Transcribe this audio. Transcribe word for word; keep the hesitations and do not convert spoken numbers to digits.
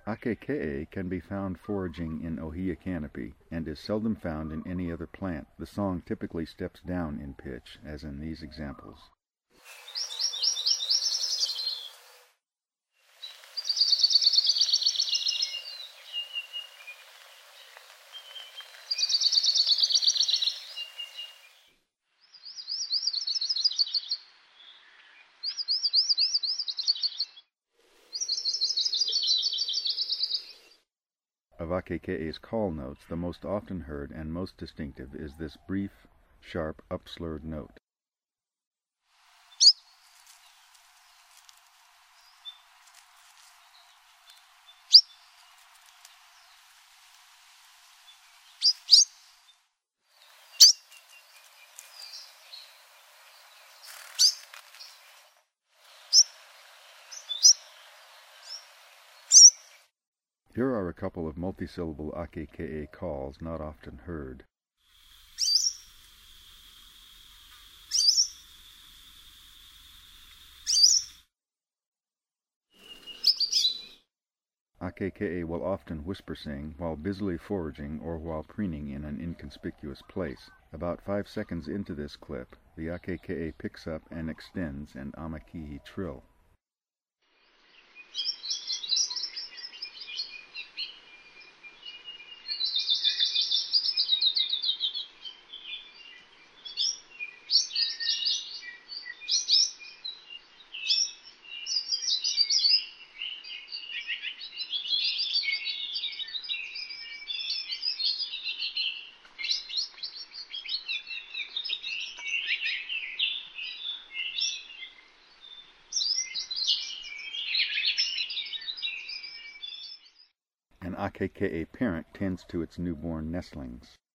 Akeke can be found foraging in ohia canopy and is seldom found in any other plant. The song typically steps down in pitch, as in these examples. Of Akeke's call notes, the most often heard and most distinctive is this brief, sharp, upslurred note. Here are a couple of multisyllable Akeke calls not often heard. Akeke will often whisper sing while busily foraging or while preening in an inconspicuous place. About five seconds into this clip, the Akeke picks up and extends an amakihi trill. An Akeke parent tends to its newborn nestlings.